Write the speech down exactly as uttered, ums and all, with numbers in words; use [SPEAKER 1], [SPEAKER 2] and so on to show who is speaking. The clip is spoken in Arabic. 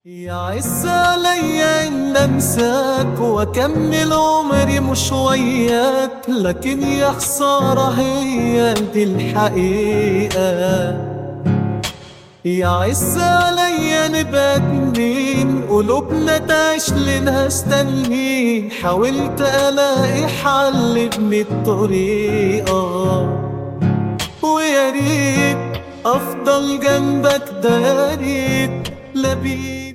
[SPEAKER 1] يعز عليا ان انساك واكمل عمري مش وياك، لكن يا خسارة هي دي الحقيقة. يعز عليا نبقى اتنين قلوبنا تعيش لناس تانيين، حاولت الاقي حل بمية طريقة، ويا ريت افضل جنبك، ده يا ريت لا بيك